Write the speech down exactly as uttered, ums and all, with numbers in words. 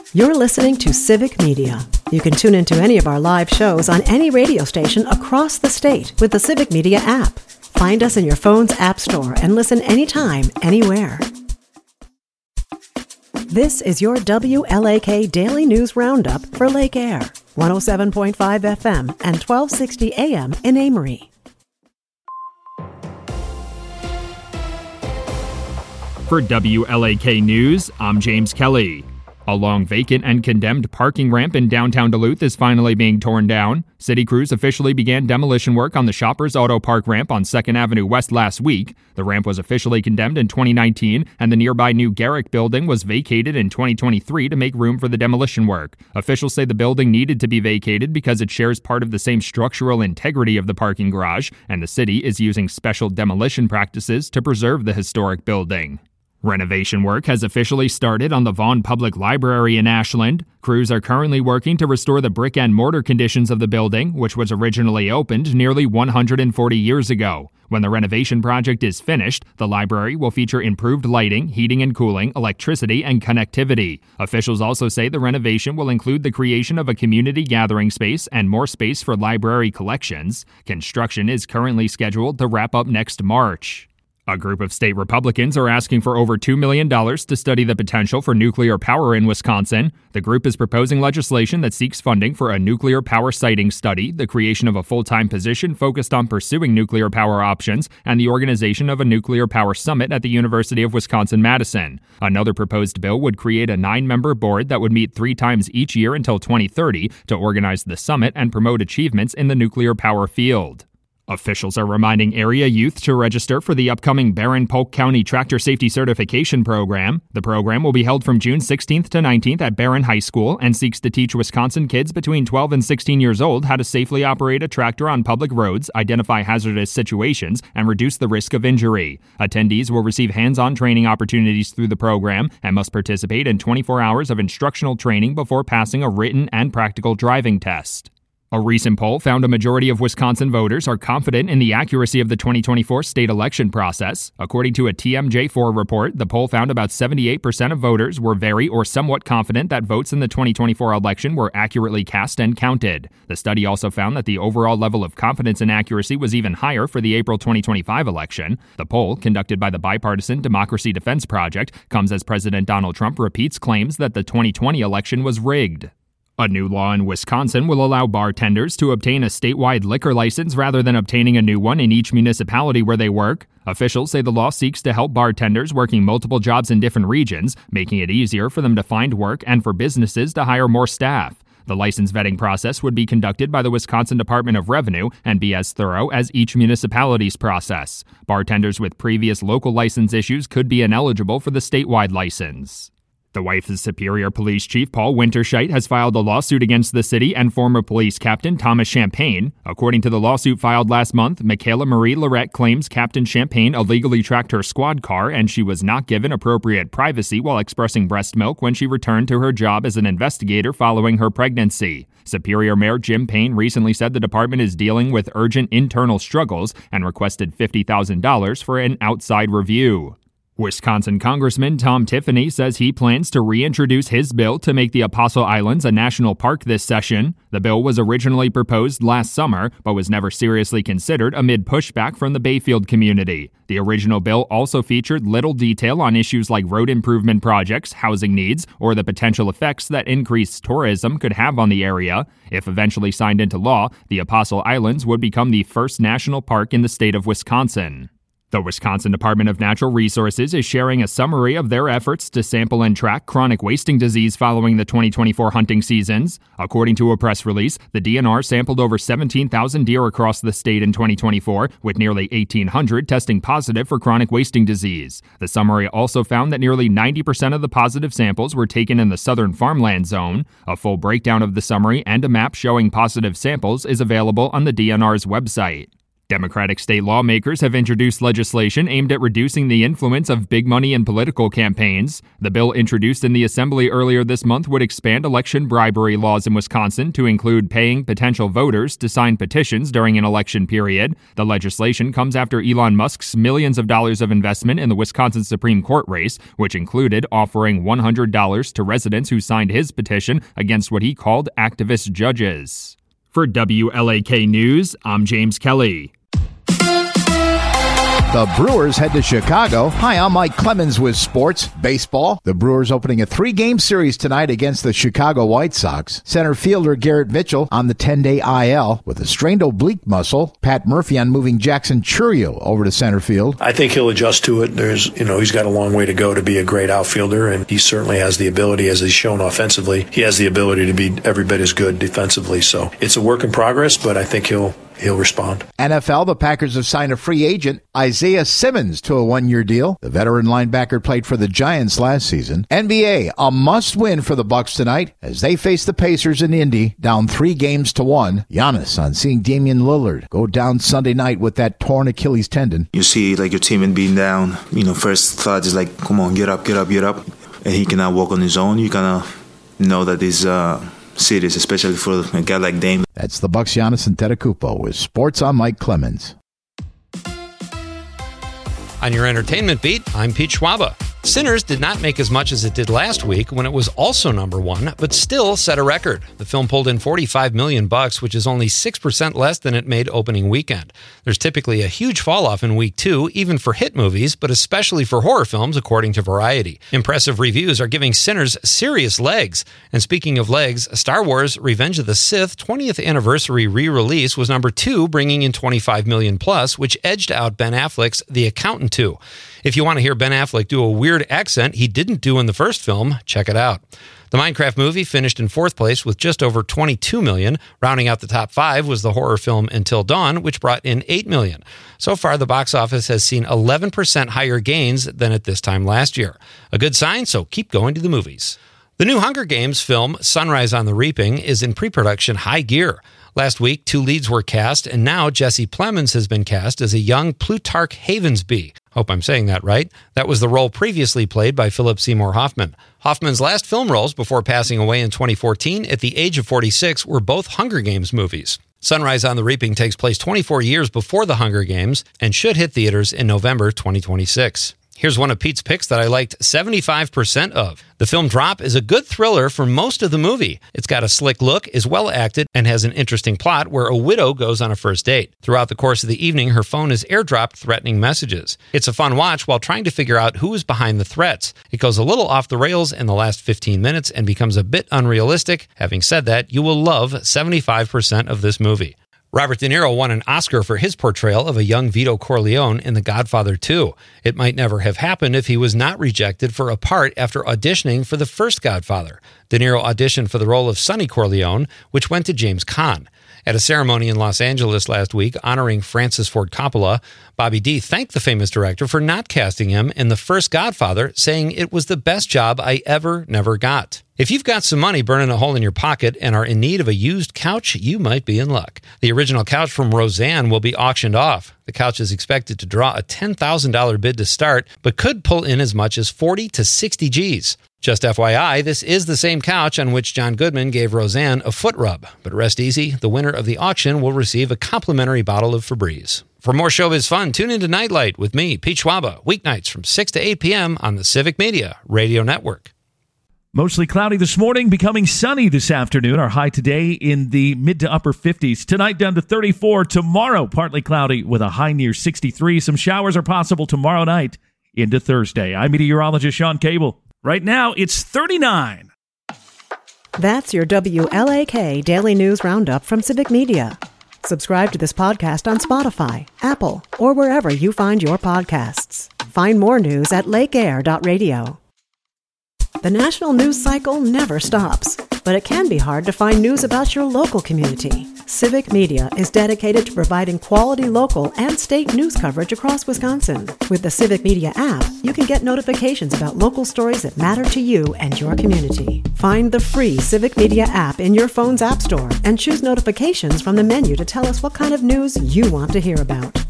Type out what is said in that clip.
You're listening to Civic Media. You can tune into any of our live shows on any radio station across the state with the Civic Media app. Find us in your phone's app store and listen anytime, anywhere. This is your W L A K Daily News Roundup for Lake Air, one oh seven point five F M and twelve sixty A M in Amory. For W L A K News, I'm James Kelly. A long vacant and condemned parking ramp in downtown Duluth is finally being torn down. City crews officially began demolition work on the Shoppers Auto Park ramp on second Avenue West last week. The ramp was officially condemned in twenty nineteen, and the nearby new Garrick building was vacated in twenty twenty-three to make room for the demolition work. Officials say the building needed to be vacated because it shares part of the same structural integrity of the parking garage, and the city is using special demolition practices to preserve the historic building. Renovation work has officially started on the Vaughan Public Library in Ashland. Crews are currently working to restore the brick and mortar conditions of the building, which was originally opened nearly one hundred forty years ago. When the renovation project is finished, the library will feature improved lighting, heating and cooling, electricity, and connectivity. Officials also say the renovation will include the creation of a community gathering space and more space for library collections. Construction is currently scheduled to wrap up next March. A group of state Republicans are asking for over two million dollars to study the potential for nuclear power in Wisconsin. The group is proposing legislation that seeks funding for a nuclear power siting study, the creation of a full-time position focused on pursuing nuclear power options, and the organization of a nuclear power summit at the University of Wisconsin-Madison. Another proposed bill would create a nine-member board that would meet three times each year until twenty thirty to organize the summit and promote achievements in the nuclear power field. Officials are reminding area youth to register for the upcoming Barron-Polk County Tractor Safety Certification Program. The program will be held from June sixteenth to nineteenth at Barron High School and seeks to teach Wisconsin kids between twelve and sixteen years old how to safely operate a tractor on public roads, identify hazardous situations, and reduce the risk of injury. Attendees will receive hands-on training opportunities through the program and must participate in twenty-four hours of instructional training before passing a written and practical driving test. A recent poll found a majority of Wisconsin voters are confident in the accuracy of the twenty twenty-four state election process. According to a T M J four report, the poll found about seventy-eight percent of voters were very or somewhat confident that votes in the twenty twenty-four election were accurately cast and counted. The study also found that the overall level of confidence and accuracy was even higher for the April twenty twenty-five election. The poll, conducted by the bipartisan Democracy Defense Project, comes as President Donald Trump repeats claims that the twenty twenty election was rigged. A new law in Wisconsin will allow bartenders to obtain a statewide liquor license rather than obtaining a new one in each municipality where they work. Officials say the law seeks to help bartenders working multiple jobs in different regions, making it easier for them to find work and for businesses to hire more staff. The license vetting process would be conducted by the Wisconsin Department of Revenue and be as thorough as each municipality's process. Bartenders with previous local license issues could be ineligible for the statewide license. The wife of Superior Police Chief Paul Winterscheidt has filed a lawsuit against the city and former police captain Thomas Champagne. According to the lawsuit filed last month, Michaela Marie Lorette claims Captain Champagne illegally tracked her squad car and she was not given appropriate privacy while expressing breast milk when she returned to her job as an investigator following her pregnancy. Superior Mayor Jim Payne recently said the department is dealing with urgent internal struggles and requested fifty thousand dollars for an outside review. Wisconsin Congressman Tom Tiffany says he plans to reintroduce his bill to make the Apostle Islands a national park this session. The bill was originally proposed last summer, but was never seriously considered amid pushback from the Bayfield community. The original bill also featured little detail on issues like road improvement projects, housing needs, or the potential effects that increased tourism could have on the area. If eventually signed into law, the Apostle Islands would become the first national park in the state of Wisconsin. The Wisconsin Department of Natural Resources is sharing a summary of their efforts to sample and track chronic wasting disease following the twenty twenty-four hunting seasons. According to a press release, the D N R sampled over seventeen thousand deer across the state in twenty twenty-four, with nearly eighteen hundred testing positive for chronic wasting disease. The summary also found that nearly ninety percent of the positive samples were taken in the southern farmland zone. A full breakdown of the summary and a map showing positive samples is available on the D N R's website. Democratic state lawmakers have introduced legislation aimed at reducing the influence of big money in political campaigns. The bill introduced in the Assembly earlier this month would expand election bribery laws in Wisconsin to include paying potential voters to sign petitions during an election period. The legislation comes after Elon Musk's millions of dollars of investment in the Wisconsin Supreme Court race, which included offering one hundred dollars to residents who signed his petition against what he called activist judges. For W L A K News, I'm James Kelly. The Brewers head to Chicago. Hi, I'm Mike Clemens with sports, baseball. The Brewers opening a three-game series tonight against the Chicago White Sox. Center fielder Garrett Mitchell on the ten-day I L with a strained oblique muscle. Pat Murphy on moving Jackson Churio over to center field. I think he'll adjust to it. There's, you know, he's got a long way to go to be a great outfielder, and he certainly has the ability, as he's shown offensively, he has the ability to be every bit as good defensively. So it's a work in progress, but I think he'll He'll respond. N F L, the Packers have signed a free agent, Isaiah Simmons, to a one-year deal. The veteran linebacker played for the Giants last season. N B A, a must-win for the Bucks tonight as they face the Pacers in Indy, down three games to one. Giannis on seeing Damian Lillard go down Sunday night with that torn Achilles tendon. You see, like, your team being down. You know, first thought is like, come on, get up, get up, get up. And he cannot walk on his own. You kind of know that he's uh, serious, especially for a guy like Dame. That's the Bucks' Giannis Antetokounmpo with Sports on Mike Clemens. On your entertainment beat, I'm Pete Schwaba. Sinners did not make as much as it did last week when it was also number one, but still set a record. The film pulled in forty-five million bucks, which is only six percent less than it made opening weekend. There's typically a huge fall-off in week two, even for hit movies, but especially for horror films, according to Variety. Impressive reviews are giving Sinners serious legs. And speaking of legs, Star Wars Revenge of the Sith twentieth anniversary re-release was number two, bringing in twenty-five million plus, which edged out Ben Affleck's The Accountant two. If you want to hear Ben Affleck do a weird accent he didn't do in the first film, check it out. The Minecraft movie finished in fourth place with just over twenty-two million dollars. Rounding out the top five was the horror film Until Dawn, which brought in eight million dollars. So far, the box office has seen eleven percent higher gains than at this time last year. A good sign, so keep going to the movies. The new Hunger Games film, Sunrise on the Reaping, is in pre-production high gear. Last week, two leads were cast, and now Jesse Plemons has been cast as a young Plutarch Havensby. Hope I'm saying that right. That was the role previously played by Philip Seymour Hoffman. Hoffman's last film roles before passing away in twenty fourteen at the age of forty-six were both Hunger Games movies. Sunrise on the Reaping takes place twenty-four years before the Hunger Games and should hit theaters in November twenty twenty-six. Here's one of Pete's picks that I liked seventy-five percent of. The film Drop is a good thriller for most of the movie. It's got a slick look, is well acted, and has an interesting plot where a widow goes on a first date. Throughout the course of the evening, her phone is airdropped threatening messages. It's a fun watch while trying to figure out who is behind the threats. It goes a little off the rails in the last fifteen minutes and becomes a bit unrealistic. Having said that, you will love seventy-five percent of this movie. Robert De Niro won an Oscar for his portrayal of a young Vito Corleone in The Godfather two. It might never have happened if he was not rejected for a part after auditioning for the first Godfather. De Niro auditioned for the role of Sonny Corleone, which went to James Caan. At a ceremony in Los Angeles last week honoring Francis Ford Coppola, Bobby D thanked the famous director for not casting him in the first Godfather, saying it was the best job I ever, never got. If you've got some money burning a hole in your pocket and are in need of a used couch, you might be in luck. The original couch from Roseanne will be auctioned off. The couch is expected to draw a ten thousand dollars bid to start, but could pull in as much as forty to sixty G's. Just F Y I, this is the same couch on which John Goodman gave Roseanne a foot rub. But rest easy, the winner of the auction will receive a complimentary bottle of Febreze. For more showbiz fun, tune into Nightlight with me, Pete Schwaba, weeknights from six to eight p.m. on the Civic Media Radio Network. Mostly cloudy this morning, becoming sunny this afternoon. Our high today in the mid to upper fifties. Tonight down to thirty-four. Tomorrow, partly cloudy with a high near sixty-three. Some showers are possible tomorrow night into Thursday. I'm meteorologist Sean Cable. Right now, it's thirty-nine. That's your W L A K Daily News Roundup from Civic Media. Subscribe to this podcast on Spotify, Apple, or wherever you find your podcasts. Find more news at lake air dot radio. The national news cycle never stops. but it can be hard to find news about your local community. Civic Media is dedicated to providing quality local and state news coverage across Wisconsin. With the Civic Media app, you can get notifications about local stories that matter to you and your community. Find the free Civic Media app in your phone's app store and choose notifications from the menu to tell us what kind of news you want to hear about.